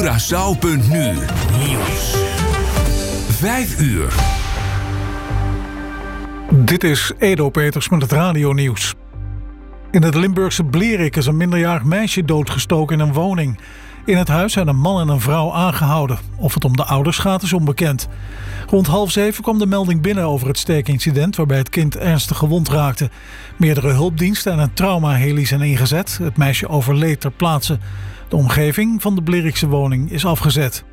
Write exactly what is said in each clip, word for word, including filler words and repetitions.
Curaçao punt nu. Nieuws. Vijf uur. Dit is Edo Peters met het radionieuws. In het Limburgse Blerik is een minderjarig meisje doodgestoken in een woning. In het huis zijn een man en een vrouw aangehouden. Of het om de ouders gaat is onbekend. Rond half zeven kwam de melding binnen over het steekincident waarbij het kind ernstig gewond raakte. Meerdere hulpdiensten en een traumaheli zijn ingezet. Het meisje overleed ter plaatse. De omgeving van de Blerikse woning is afgezet.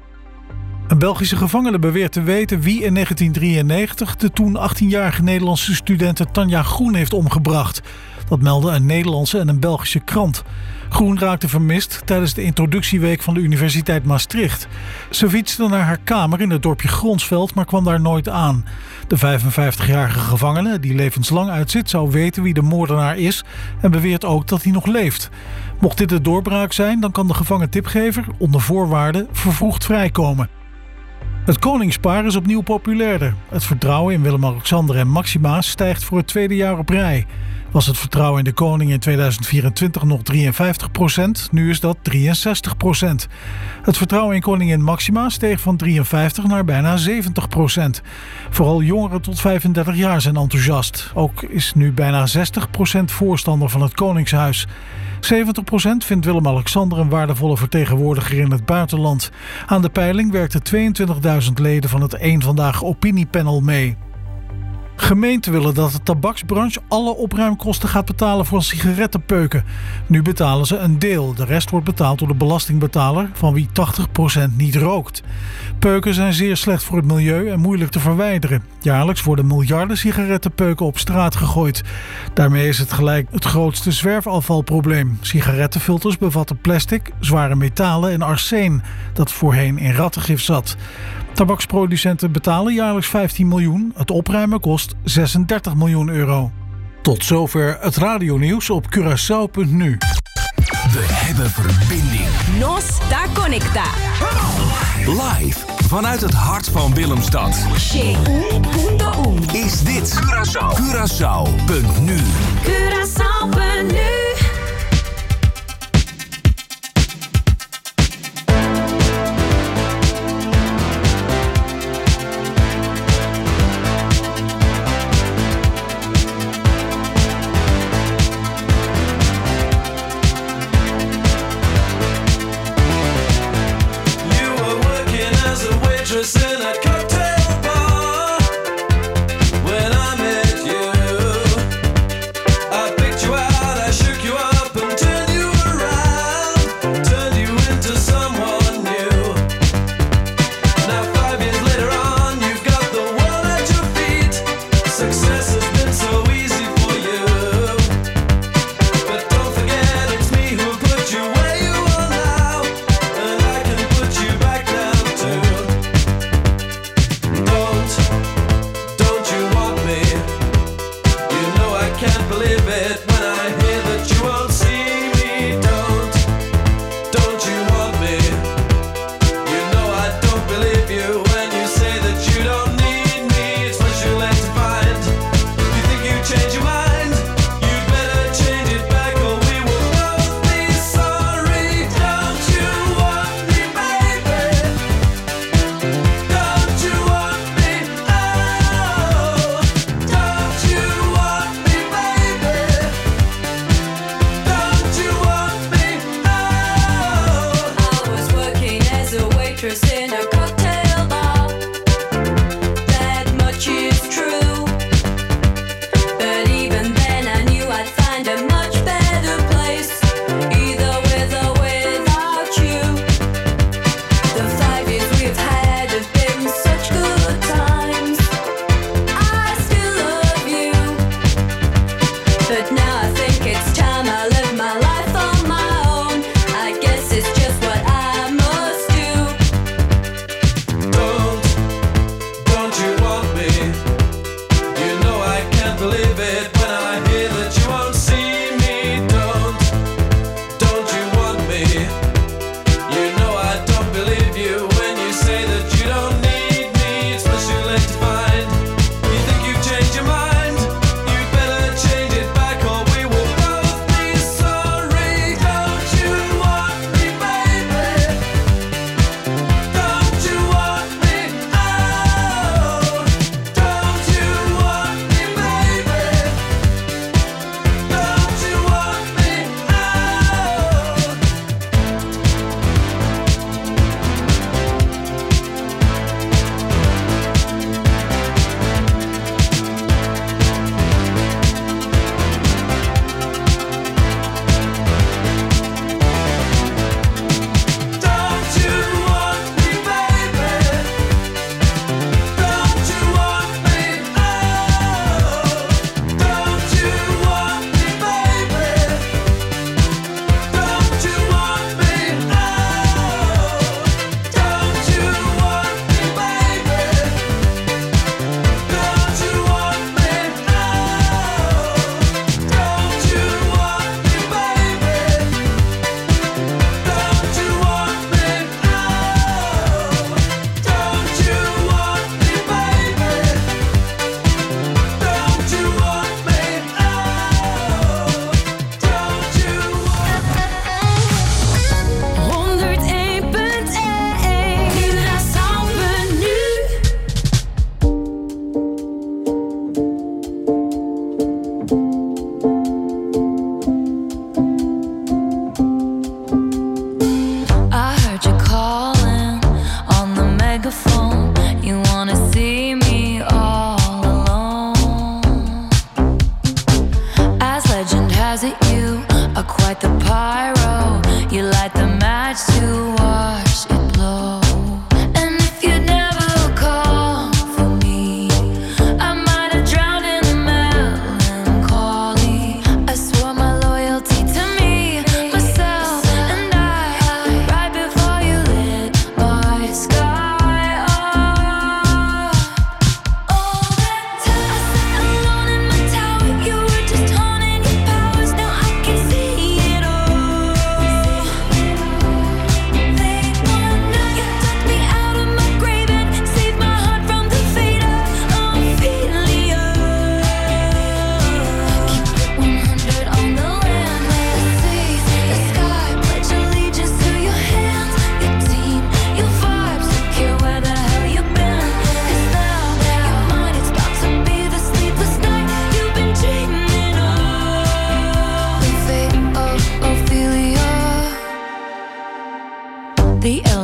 Een Belgische gevangene beweert te weten wie in negentien drieënnegentig de toen achttienjarige Nederlandse studente Tanja Groen heeft omgebracht. Dat meldden een Nederlandse en een Belgische krant. Groen raakte vermist tijdens de introductieweek van de Universiteit Maastricht. Ze fietste naar haar kamer in het dorpje Gronsveld, maar kwam daar nooit aan. De vijfenvijftigjarige gevangene, die levenslang uitzit, zou weten wie de moordenaar is en beweert ook dat hij nog leeft. Mocht dit de doorbraak zijn, dan kan de gevangen tipgever onder voorwaarden vervroegd vrijkomen. Het koningspaar is opnieuw populairder. Het vertrouwen in Willem-Alexander en Maxima stijgt voor het tweede jaar op rij. Was het vertrouwen in de koning in tweeduizend vierentwintig nog drieënvijftig procent, nu is dat drieënzestig procent. Het vertrouwen in koningin Maxima steeg van drieënvijftig naar bijna zeventig procent. Vooral jongeren tot vijfendertig jaar zijn enthousiast. Ook is nu bijna zestig procent voorstander van het koningshuis. zeventig procent vindt Willem-Alexander een waardevolle vertegenwoordiger in het buitenland. Aan de peiling werkten tweeëntwintigduizend leden van het Eén Vandaag opiniepanel mee. Gemeenten willen dat de tabaksbranche alle opruimkosten gaat betalen voor sigarettenpeuken. Nu betalen ze een deel. De rest wordt betaald door de belastingbetaler, van wie tachtig procent niet rookt. Peuken zijn zeer slecht voor het milieu en moeilijk te verwijderen. Jaarlijks worden miljarden sigarettenpeuken op straat gegooid. Daarmee is het gelijk het grootste zwerfafvalprobleem. Sigarettenfilters bevatten plastic, zware metalen en arsen, dat voorheen in rattengif zat. Tabaksproducenten betalen jaarlijks vijftien miljoen. Het opruimen kost zesendertig miljoen euro. Tot zover het radionieuws op Curaçao punt nu. We hebben verbinding. Nos está conecta. Live vanuit het hart van Willemstad. Is dit Curaçao. Curaçao punt nu. Curaçao punt nu. In a cocktail bar, when I met you, I picked you out, I shook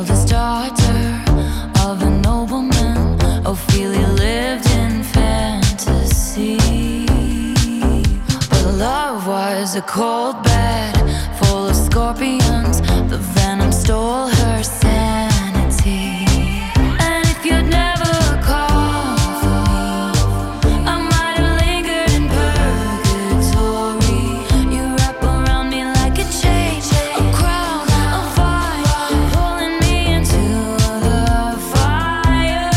eldest daughter of a nobleman. Ophelia lived in fantasy, but love was a cold bed full of scorpions. The venom stole her sanity. And if you'd never called for me, I might have lingered in purgatory. You wrap around me like a chain, a crown, a vine, pulling me into the fire.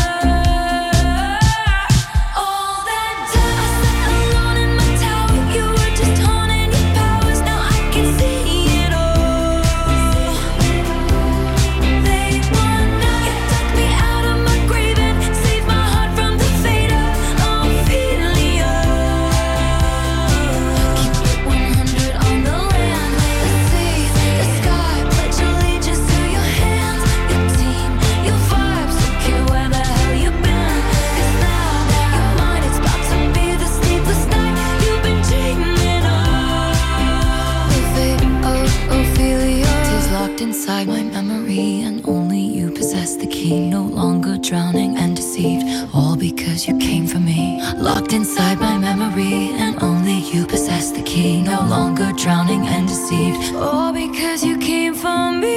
All that time I sat alone in my tower, you were just honing your powers. Now I can see it all. They wonder you took me out of my grave and saved my heart from the fate of Ophelia. Keep it one hundred on the land, the sea, the sky. Pledge allegiance to your hands, your team, your vibes. Don't care where the hell you've been, 'cause now you're mine. It's about to be the sleepless night you've been dreaming of. The fate of Ophelia is locked inside my memory, and only you possess the key. No longer drowning and deceived, all because you came for me. Locked inside my memory, and only you possess the key. No longer drowning and deceived, all because you came for me.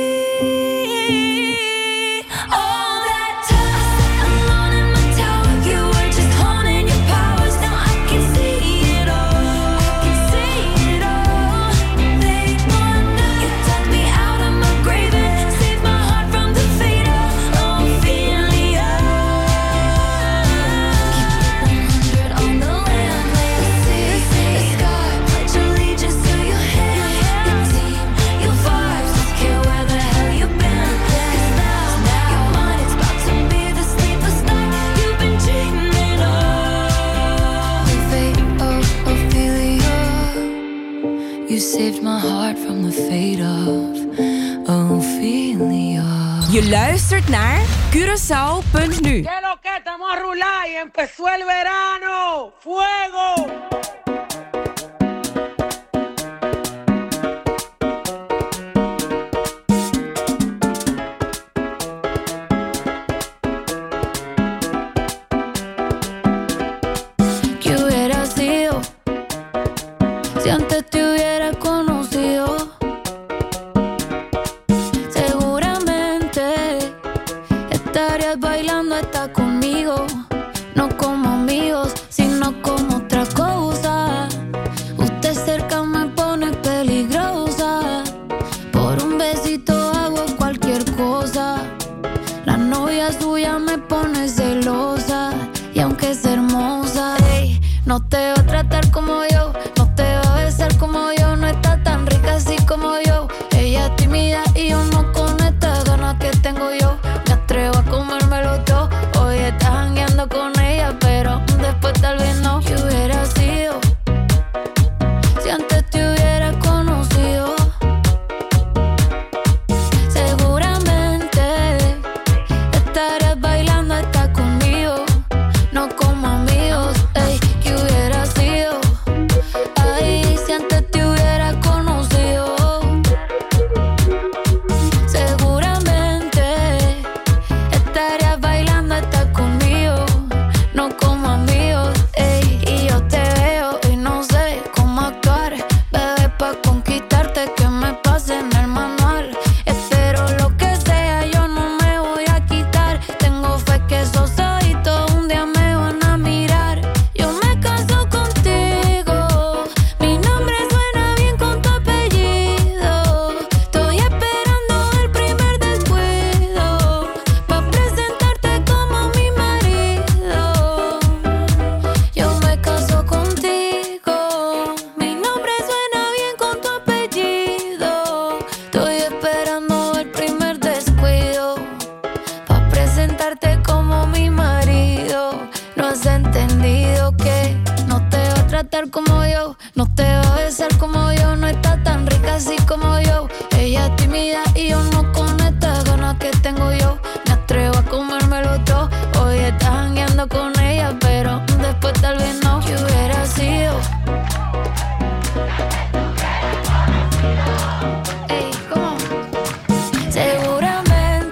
All that time I sat alone in my tower, you were just honing your powers. Now I can see it all. I can see it all. They wonder you took me out of my grave and saved my heart from the fate of Ophelia. Keep it one hundred on the land, the sea, the sky. Pledge allegiance to your hands, your team, your vibes. Don't care where the hell you've been, 'cause now you're mine. It's about to be the sleepless night you've been dreaming of. The fate of Ophelia. You saved my heart from the fate of Ophelia. Je luistert naar Curaçao punt nu. ¿Qué lo que? Estamos a rular y empezó el verano. ¡Fuego! ¿Qué hubiera sido si antes te hubiera conocido? Seguramente estarías bailando hasta conmigo, no como amigos, sino como otra cosa. Usted cerca me pone peligrosa, por un besito hago cualquier cosa. La novia suya me pone celosa, y aunque es hermosa, ey, no te va a tratar como yo, no te va a besar como yo, no está tan rica así como yo. Ella es tímida y yo no, con estas ganas que tengo yo me atrevo a comérmelo todo. Hoy estás jangueando con ella, pero después tal vez no. ¿Qué hubiera sido si antes te hubiera conocido? Seguramente estarías bailando hasta conmigo, no como amigos. Ey, ¿qué hubiera sido? Ay, si antes te hubiera conocido. Seguramente estarías bailando hasta conmigo, no como amigos. Ey, y yo te veo y no sé cómo actuar, bebé, pa' conquistarte que me pase en el manual. Espero lo que sea, yo no me voy a quitar. Tengo fe que esos ojitos un día me van a mirar. Yo me caso contigo, mi nombre suena bien con tu apellido. Estoy esperando el primer descuido pa' presentarte como mi marido. Yo me caso contigo, mi nombre suena bien con tu apellido. Estoy esperando el primer descuido pa' presentarte como mi marido. No has entendido que no te va a tratar como yo, no te va a besar como yo, no está tan rica así como yo. Ella es tímida y yo no, con estas ganas que tengo yo me atrevo a comérmelo todo. Hoy estás jangueando con ella, pero después tal vez no. ¿Qué hubiera sido? Ey, ¿cómo? Seguramente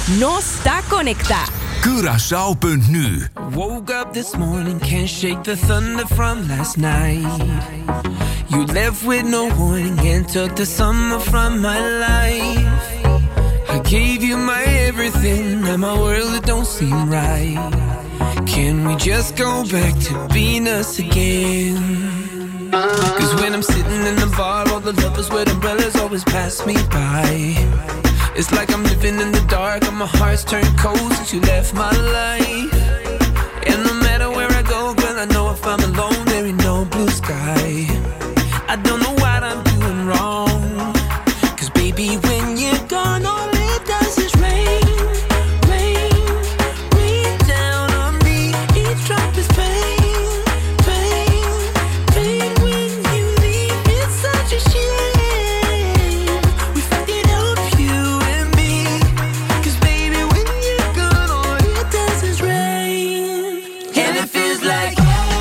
no está conecta. Curaçao punt nu. Woke up this morning, can't shake the thunder from last night. You left with no warning and took the summer from my life. I gave you my everything, and my world it don't seem right. Can we just go back to being us again? Cause when I'm sitting in the bar, all the lovers with umbrellas always pass me by. It's like I'm living in the dark and my heart's turned cold since you left my life. And no matter where I go, girl, I know if I'm alone, there ain't no blue sky. I don't know what I'm doing wrong. Cause baby, when you're gone, all it does is rain, rain, rain down on me. Each drop is pain, pain, pain. When you leave, it's such a shame. We fucked it up, you and me. Cause baby, when you're gone, all it does is rain. And it feels like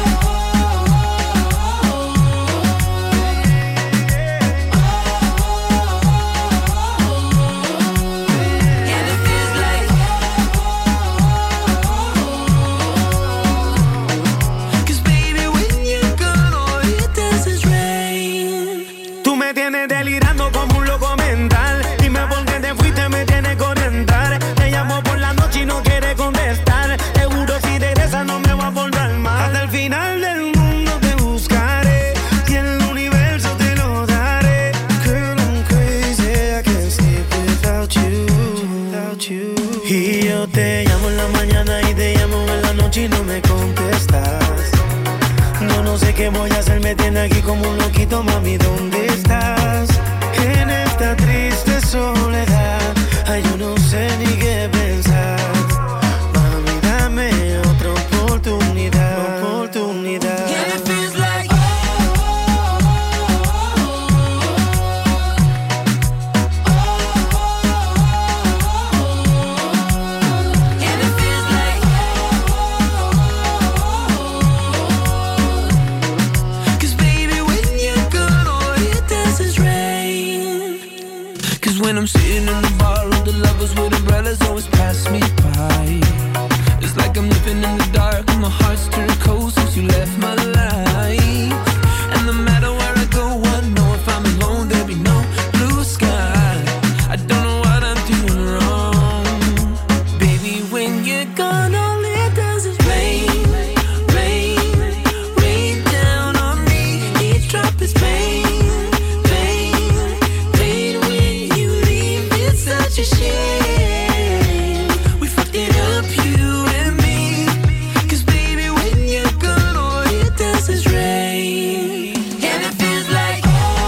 y no me contestas. No, no sé qué voy a hacer, me tiene aquí como un loquito, mami, ¿dónde estás? En esta triste soledad, ay, yo no sé ni qué pensar. Mami, dame otra oportunidad, oportunidad. And it feels like when I'm sitting in the bar, all the lovers with umbrellas always pass me by. It's like I'm living in the dark and my heart's turned cold since you left my life. And no matter where I go, I know if I'm alone, there'll be no blue sky. I don't know what I'm doing wrong. Baby, when you're gone, all it does is rain, rain, rain down on me. Each drop is pain. Such a shame. We fucked it up, you and me. Cause baby, when you're gone, all it does is rain. And it feels like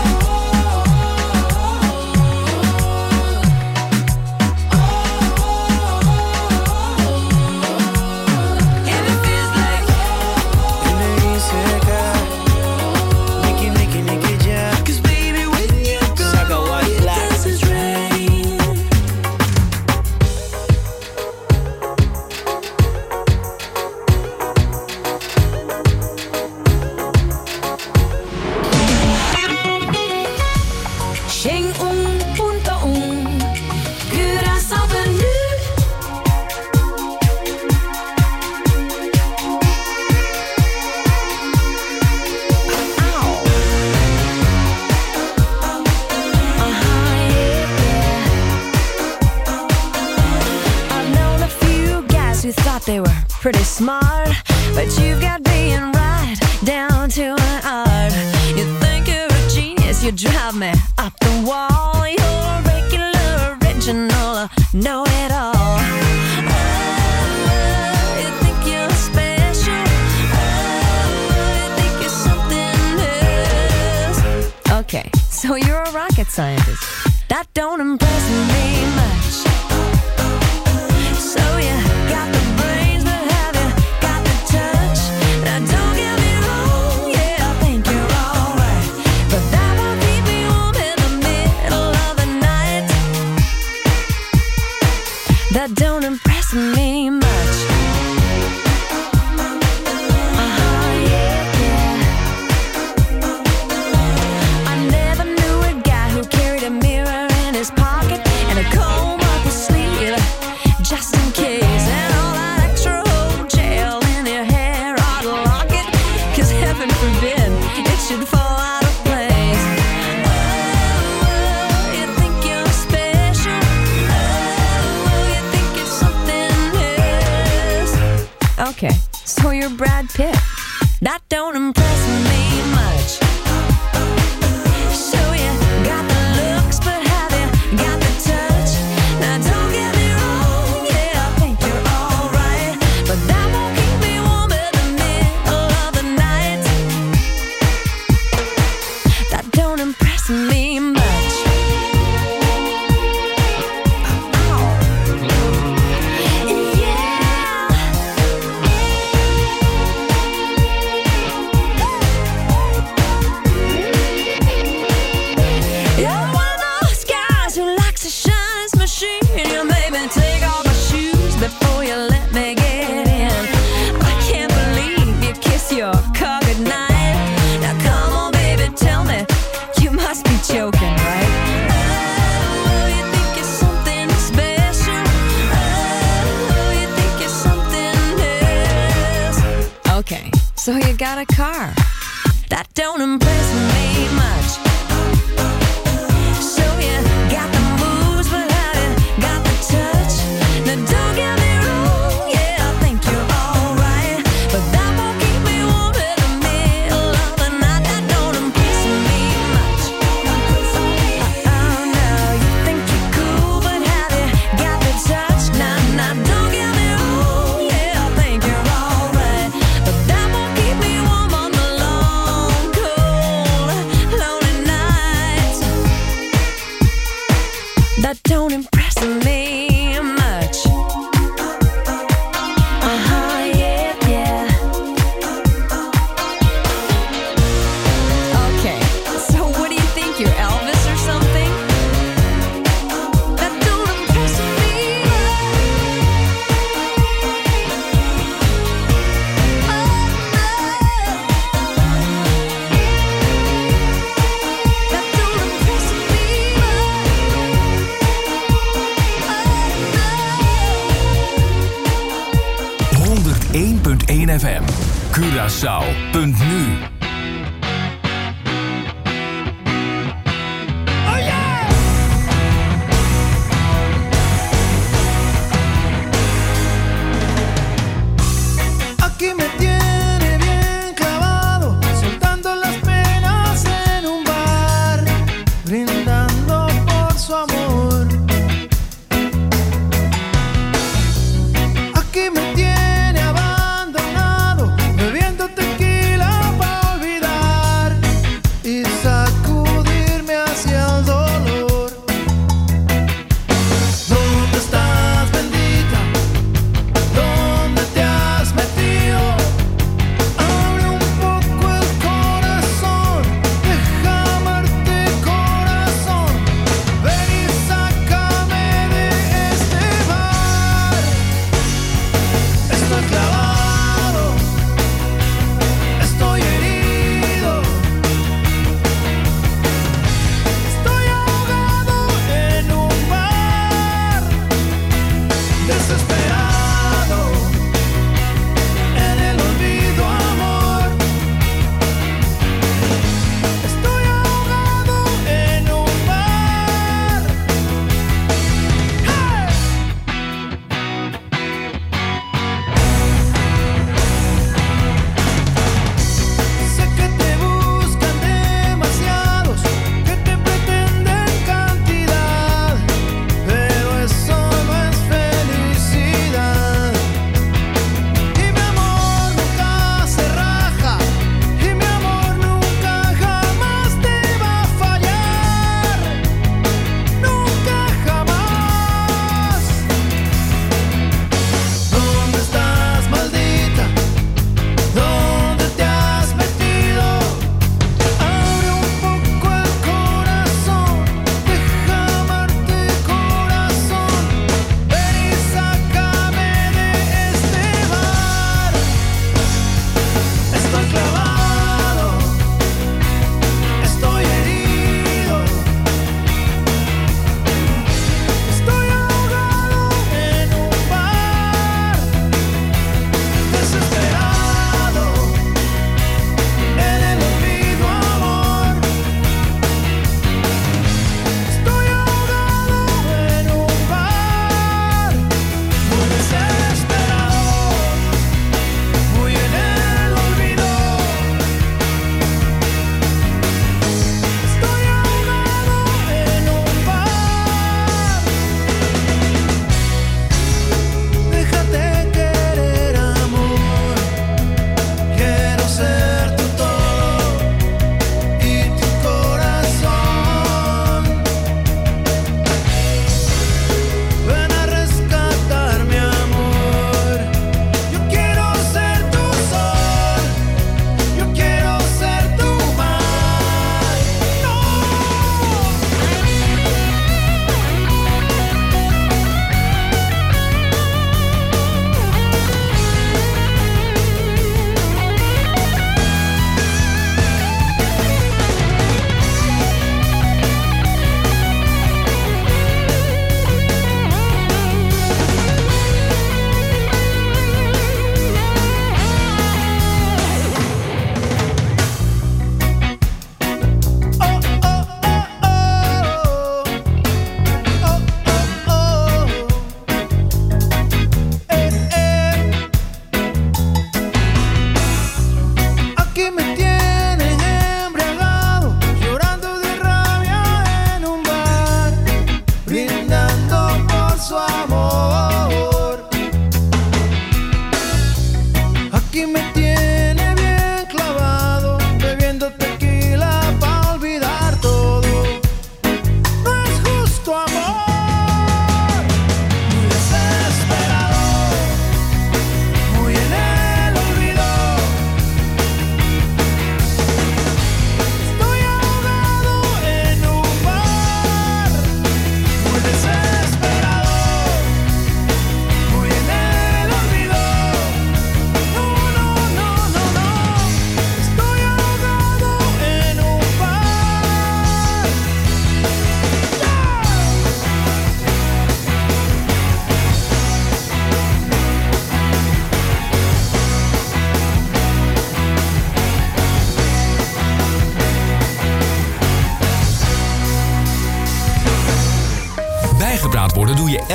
and it feels like Nicky, Nicky, Nicky, yeah. Cause baby, when you're gone, all it does is rain. They were pretty smart, but you've got being right down to an art. You think you're a genius, you drive me up the wall. You're a regular, original, know-it-all. Oh, you think you're special. Oh, you think you're something else. Okay, so you're a rocket scientist. That don't impress me much. So you got the brains, but have you got the touch? Now don't get me wrong, yeah, I think you're alright, but that won't keep me warm in the middle of the night. That don't impress me much. Uh-huh, yeah, yeah. I never knew a guy who carried a mirror in his pocket and a comb up his sleeve. just in case. And all that extra old gel in your hair ought to lock it, 'cause heaven forbid it should fall out of place. Oh, oh, you think you're special. Oh, oh, you think you're something else. Okay, so you're Brad Pitt. That don't impress me much. So you got the looks, but have you got the touch? Now don't get me wrong, yeah, I think you're alright, but that won't keep me warm in the middle of the night. That don't impress me much. Oh. Yeah. You're one of those guys who likes to shine his machine. You made me take off my shoes before you let me get in. I can't believe you kiss your car goodnight. Now come on, baby, tell me, you must be joking, right? Oh, you think you're something special. Oh, you think you're something else. Okay, so you got a car. That don't impress me much. So you got the moves, but have you got the touch? Now don't get me wrong, yeah, I think you're alright, but that won't keep me warm in the middle of the night. That don't impress me much. Oh no, you think you're cool, but have you got the touch? Now, now don't get me wrong, yeah, I think you're alright, but that won't keep me warm on the long, cold, lonely nights. That don't impress me much. Uh-huh, yeah, yeah. Okay, so what do you think, you're Elvis or something? That don't impress me much. Oh, no. That don't impress me much. honderdéén punt één F M. Curaçao.nu. Aquí me tiene bien clavado, soltando las penas en un bar, brindando por su amor. Aquí me tiene abandonado, bebiendo tequila pa'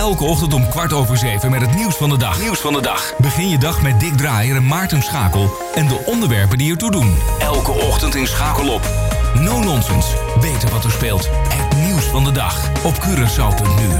Elke ochtend om kwart over zeven met het nieuws van de dag. Nieuws van de dag. Begin je dag met Dick Draaier en Maarten Schakel en de onderwerpen die ertoe doen. Elke ochtend in Schakel op. No nonsense. Weten wat er speelt. Het nieuws van de dag op Curaçao punt nu.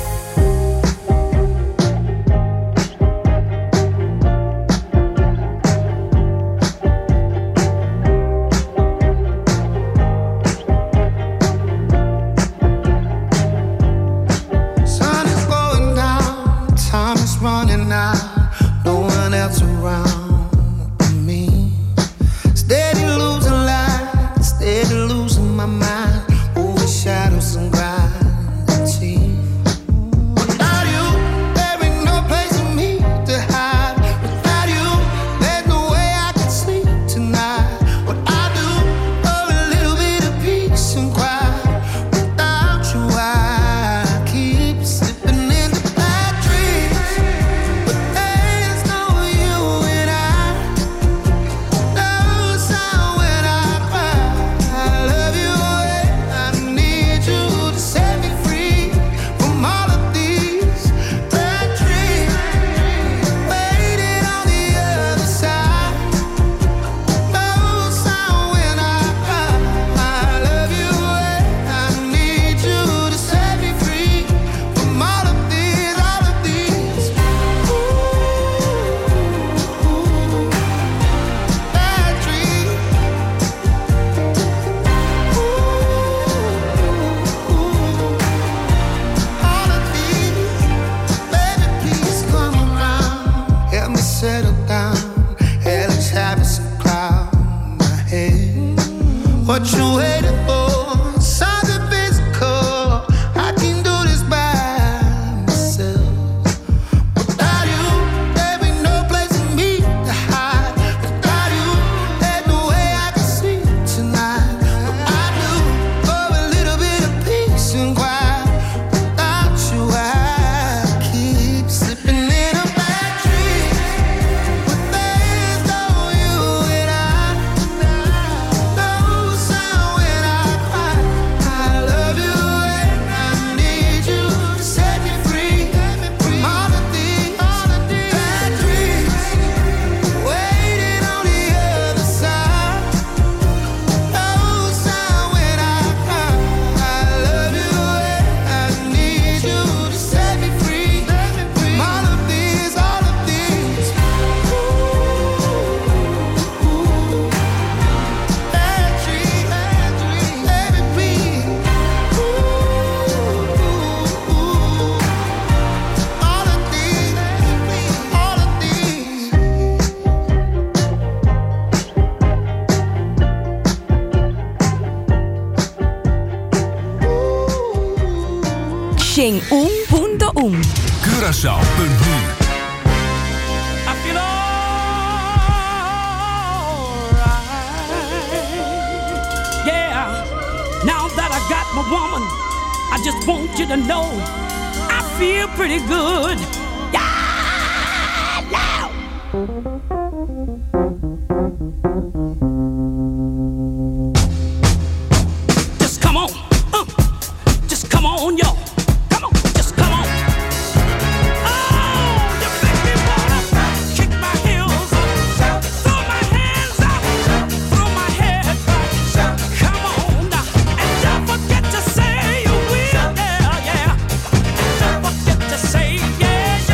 Sheng Un punto un. Curaçao punt nu. I feel alright. Yeah. Now that I got my woman, I just want you to know I feel pretty good. Yeah, now. Just come on, uh, just come on, yo. Say, yeah, yeah. Don't forget to say, yeah,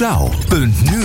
Curaçao punt nu.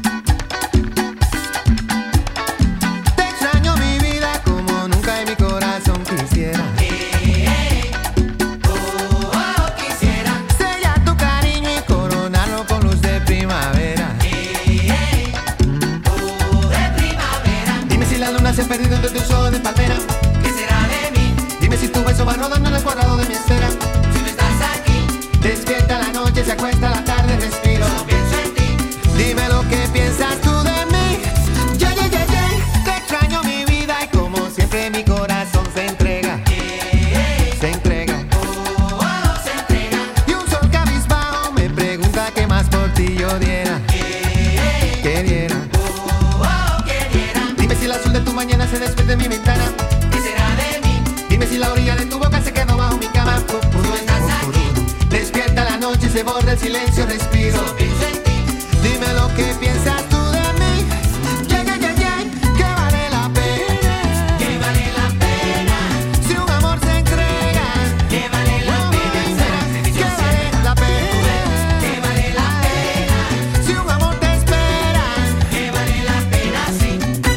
Te extraño mi vida como nunca en mi corazón quisiera. Hey, hey, oh, oh, quisiera sellar tu cariño y coronarlo con luz de primavera. Hey, hey, oh, de primavera. Dime si la luna se ha perdido entre tus ojos de palmera. ¿Qué será de mí? Dime si tu beso va rodando en el cuadrado de mi esfera. Si no estás aquí, despierta la noche, se acuesta la tarde, respiro. Solo pienso en ti. Dime lo que piensas tú de mí. Yeah, yeah, yeah, yeah. Te extraño mi vida y como siempre mi corazón se entrega. Yeah, se entrega. Oh, oh, se entrega. Y un sol cabizbajo me pregunta qué más por ti yo diera. Yeah, que diera. Oh, oh, que diera. Dime si el azul de tu mañana se despide de mi ventana. ¿Qué será de mí? Dime si la orilla de tu boca se quedó bajo mi cama. Tú no estás aquí. Despierta la noche, se borra el silencio, respiro. Solo pienso en ti. Dime lo que piensas tú de mí. Yeah, yeah, yeah, yeah. Que vale la pena. Que vale la pena. Si un amor se entrega. Que vale la pena. Que vale la pena. Que vale la pena. Si un amor te espera. Que vale la pena, sí.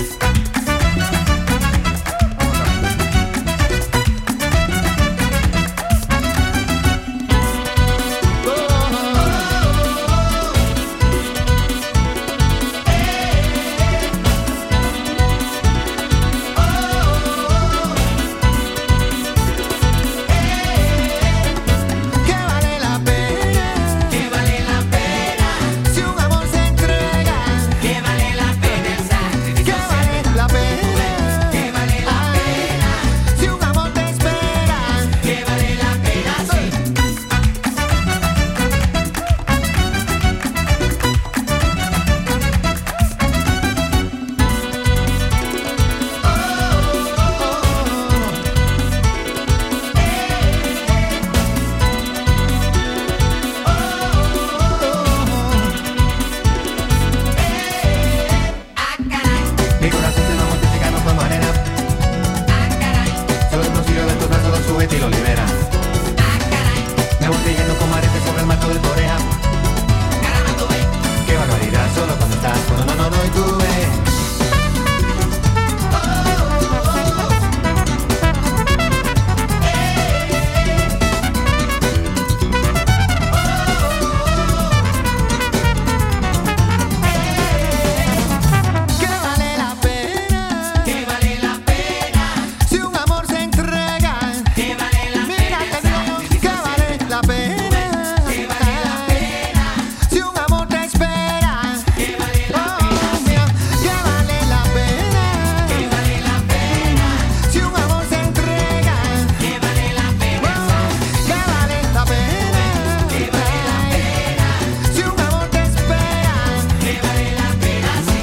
Que vale la pena. Que vale la pena. Si un amor se entrega. Que vale la pena el sacrificio. Que vale la pena. Que vale la pena. Si un amor te espera. Que vale la pena, sí. Mi corazón se va multiplicando como arena. Solo el bolsillo de tus brazos lo sube y lo libera. Me voy creyendo como arete sobre el marco de tu oreja. Qué barbaridad, solo cuando estás, cuando no, no, no, y tú ves. Que vale la pena. Que vale la pena. Si un amor se entrega. Que vale la pena. Mira, te digo que vale la pena. Que vale la pena. Si un amor te espera. Que vale la pena. Mira, que vale la pena. Que vale la pena. Si un amor se entrega. Que vale la pena. Que vale la pena. Que vale la pena. Si un amor te espera. Que vale la pena, sí.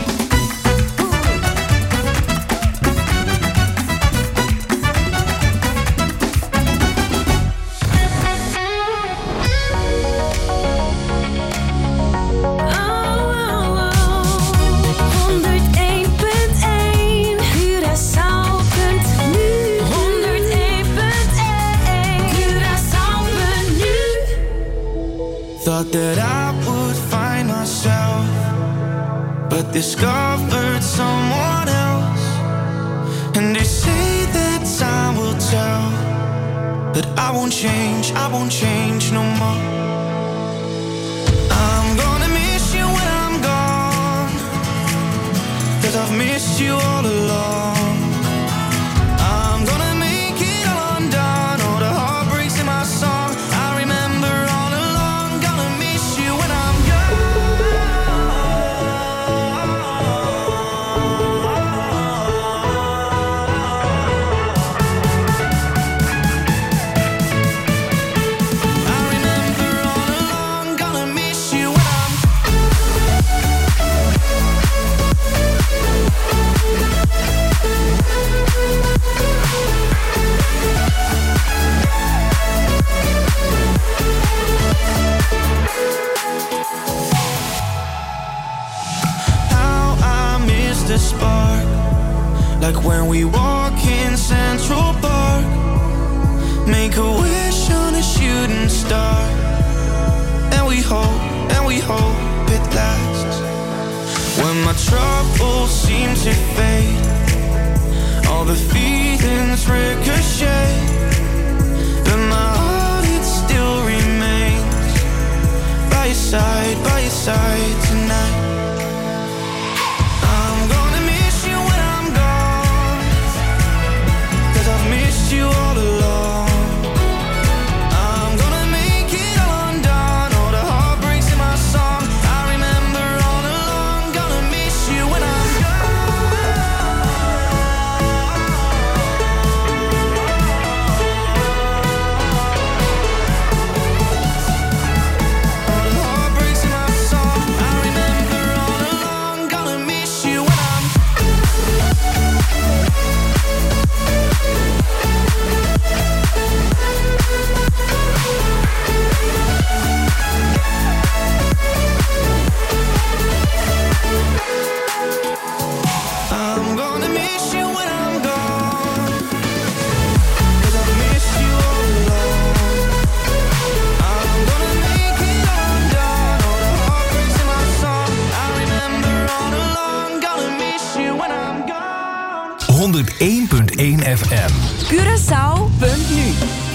honderdéén punt één Curaçao.nu honderdéén punt één Curaçao.nu Thought that I would find myself, but discovered someone else. And they say that time will tell, but I won't change, I won't change no more. I'm gonna miss you when I'm gone, 'cause I've missed you all along. I'm gonna make it all undone, all the heartbreaks in my song. I remember all along, gonna miss you when I'm I remember all along, gonna miss you when I'm how I miss the spark, like when we walk in Central Park. Make a wish on a shooting star, and we hope, and we hope it lasts. my troubles seem to fade. All the feelings ricochet, but my heart, it still remains by your side, by your side tonight. I'm gonna miss you when I'm gone, 'cause I've missed you all along. I'm gonna make it undone, all the heartbreaks in my song. I remember all along, gonna miss you when I'm honderdéén punt één F M. Curaçao punt nu.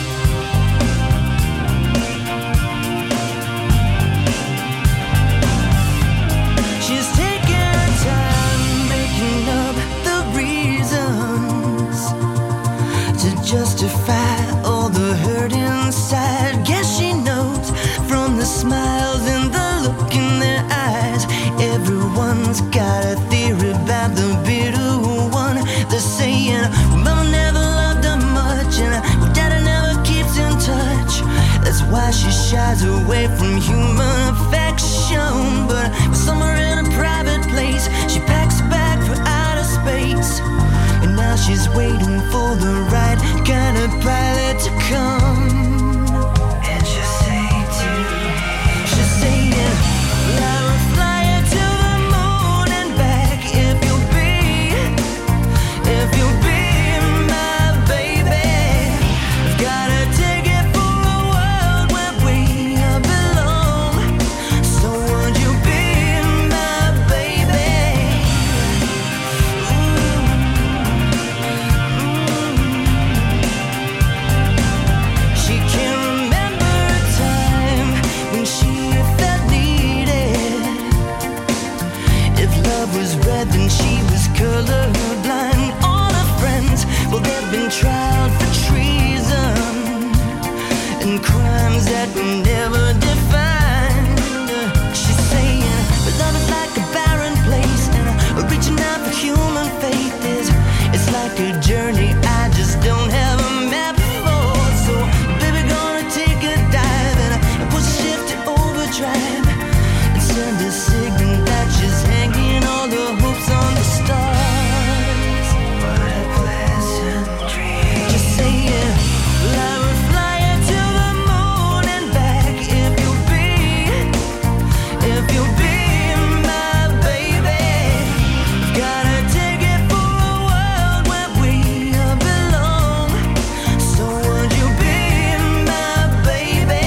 She's taking her time making up the reasons to justify all the hurt inside. Guess she knows from the smiles and the look in their eyes. Everyone's got a theory about the bitter one. They're saying mama never loved her much, and her daddy never keeps in touch. That's why she shies away from human affection. But somewhere in a private place, she packs a bag for outer space. And now she's waiting for the right kind of pilot to come. And she'll say to me, she'll say, well, I will fly you to the moon and back if you'll be, if you'll be my baby. I've got a ticket for a world where we belong. So would you be my baby? She can't remember a time when she felt needed. If love was red, then she was colorblind. All her friends, well, they've been tried for treason and crimes that were never defined. She's saying, but love is like a barren place, and uh, reaching out for human faith is, it's like a journey I just don't have a map for. So, baby, gonna take a dive and uh, push the ship to overdrive and send a signal that she's hanging all the hopes on the stars. What a pleasant dream. Just saying, well, I will fly you to the moon and back if you'll be, if you'll be my baby. I've got a ticket for a world where we belong. So would you be my baby?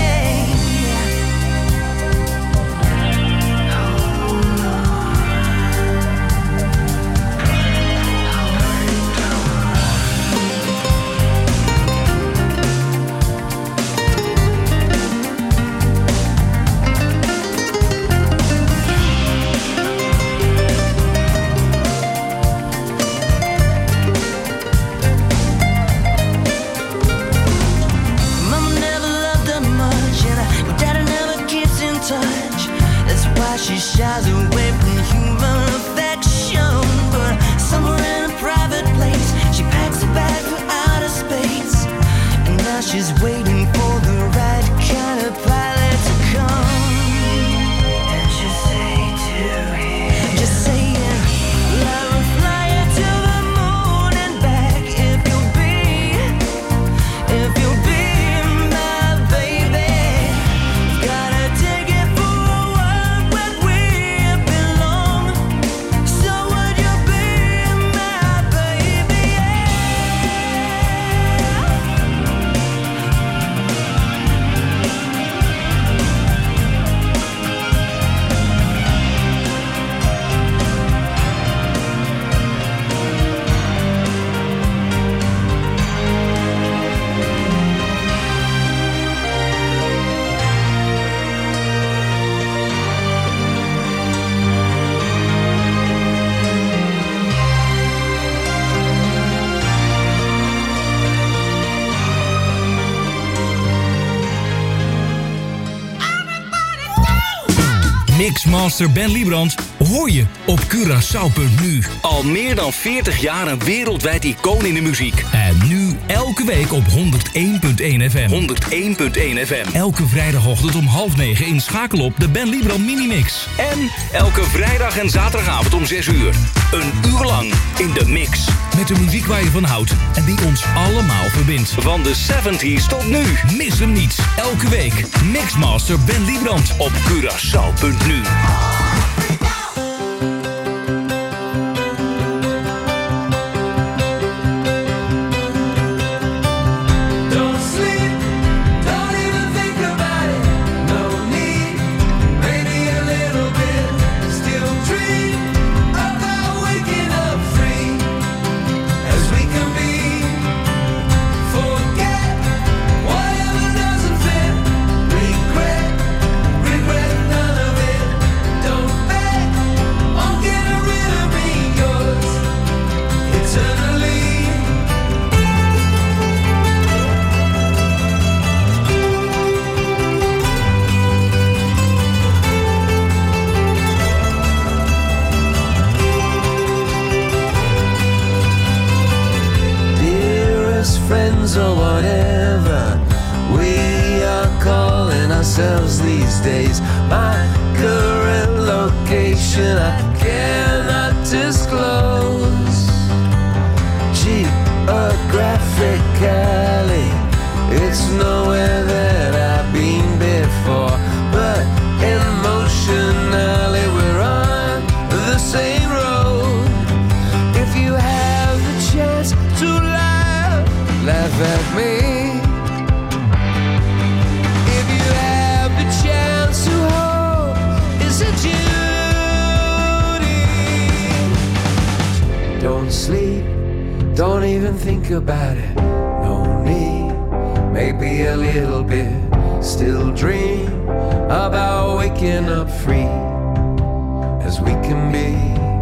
Mama never loved her much, and her daddy never keeps in touch. That's why she shies away from human affection. But somewhere in a private place, she packs a bag for outer space. And now she's waiting for the right kind of pilot to come. And she'll say to him, just saying, well, I will fly you to the moon and back if you'll be, if you'll be my baby. Got a ticket for a world where we belong. So would you be my baby? Mixmaster Ben Liebrand hoor je op Curaçao punt nu. Al meer dan veertig jaar een wereldwijd icoon in de muziek. En nu elke week op honderd één komma één F M. honderd één komma één F M. Elke vrijdagochtend om half negen in Schakel op de Ben Liebrand Minimix. En elke vrijdag en zaterdagavond om zes uur. Een uur lang in de mix. Met de muziek waar je van houdt en die ons allemaal verbindt. Van de zeventig's tot nu. Mis hem niet. Elke week Mixmaster Ben Liebrand op Curaçao punt nu. Or whatever we are calling ourselves these days. My current location I cannot disclose. Geographically, it's nowhere that I've been before, but emotionally we're on the same road. If you have the chance to laugh, laugh at me. If you have the chance to hope, it's a duty. Don't sleep, don't even think about it. No need, maybe a little bit. Still dream about waking up free as we can be.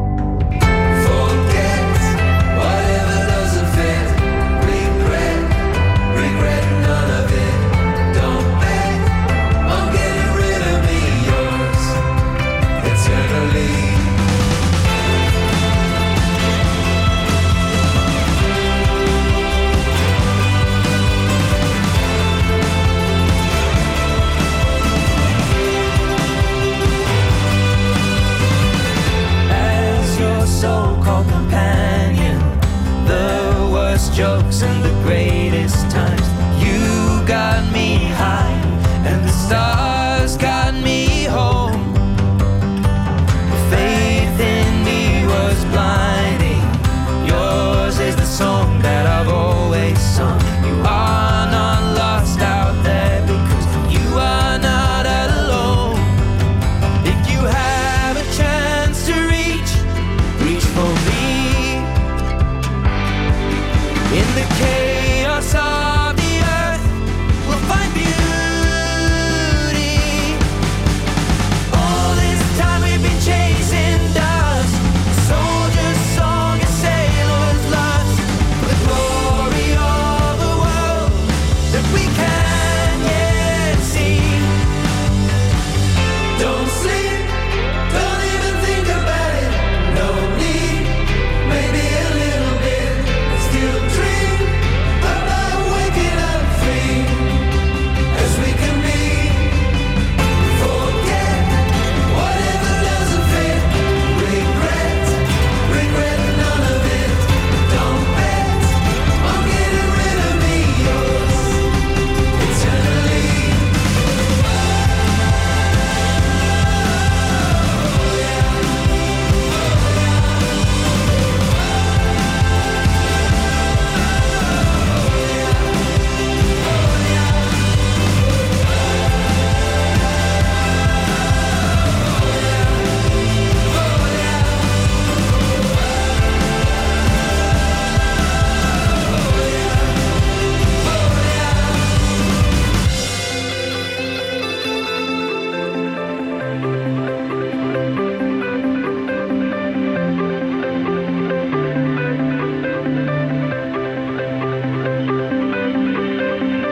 So-called companion, the worst jokes and the greatest times. You got me high and the stars got me home. Faith in me was blinding. Yours is the song that I've always sung. You are not lost out there because you are not alone. If you have a chance to reach, reach for me. In the chaos of the earth, we'll find beauty. All this time we've been chasing dust, soldier's song, a sailor's lust, for the glory of the world that we can yet see. Don't sleep, don't even think about it. No need, maybe a little bit. Still dream about waking up free as we can be. Forget whatever doesn't fit. Regret, regret none of it. Don't bet on getting rid of me, yours eternally.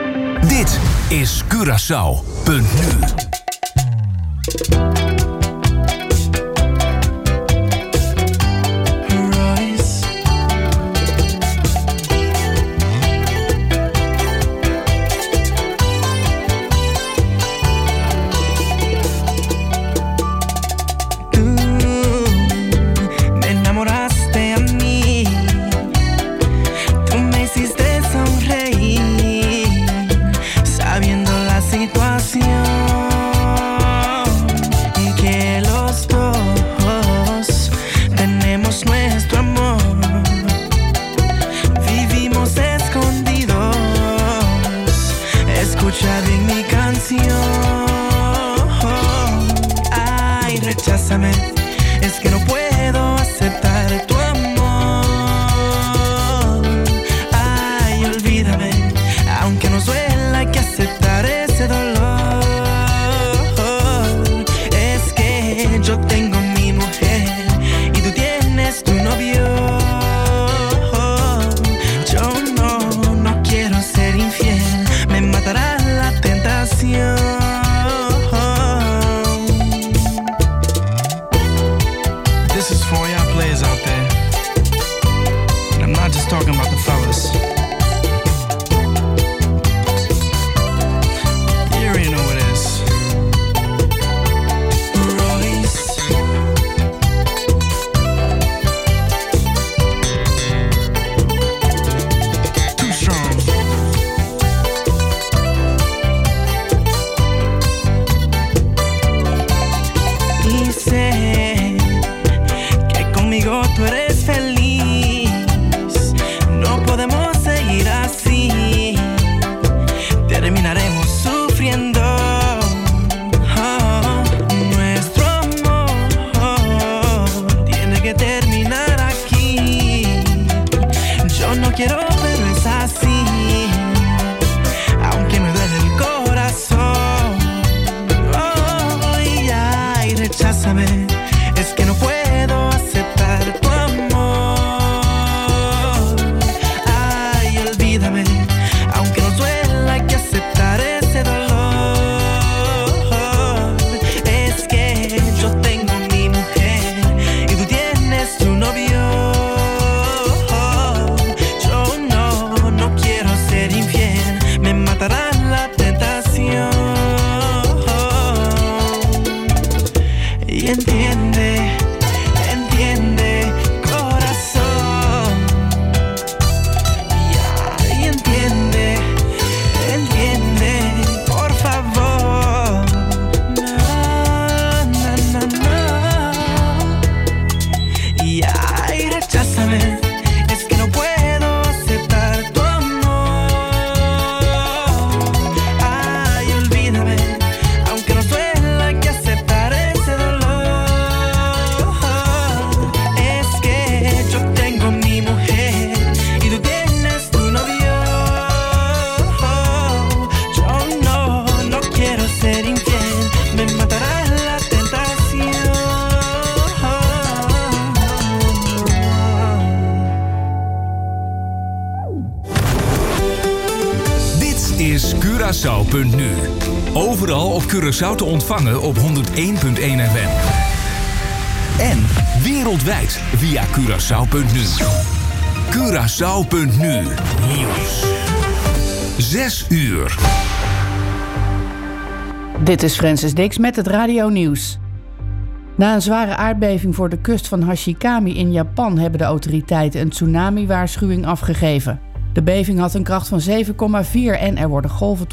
Dit is Curaçao punt nu. escuchar bien mi canción. Ay, recházame, es que no puedo aceptar tu amor. Ay, olvídame, aunque nos duela hay que aceptar ese dolor. Es que yo tengo mi mujer y tú tienes tu novio. Yo no, no quiero ser infiel, me matará la tentación. This is for y'all players out there, and I'm not just talking about the fellas. You already know what it is. Royce. Too strong. Y sé que conmigo tú eres feliz. No podemos seguir así, terminaremos sufriendo. Oh, nuestro amor tiene que terminar aquí. Yo no quiero, pero es así, aunque me duele el corazón. Oh, y ay, recházame, es que no puedo aceptar tu amor. Ay, olvídame, aunque nos duela hay que aceptar ese dolor. Es que yo tengo mi mujer y tú tienes tu novio. Yo no, no quiero ser infiel, me matará la tentación. Y entiende, entiende, corazón. Y entiende, entiende, por favor. No, no, no, no. Y ay, recházame, es que no puedo aceptar tu amor. Ay, olvídame, aunque nos duela hay que aceptar ese dolor. Es que yo tengo mi mujer y tú tienes tu novio. Yo no, no quiero ser infiel, me matará la tentación. Dit is Curaçao punt nu. Overal op Curaçao te ontvangen op honderd één punt één F M. En wereldwijd via Curaçao punt nu. Curaçao punt nu. Nieuws. Zes uur. Dit is Francis Dix met het Radio Nieuws. Na een zware aardbeving voor de kust van Hashikami in Japan hebben de autoriteiten een tsunami-waarschuwing afgegeven. De beving had een kracht van zeven komma vier en er worden golven tot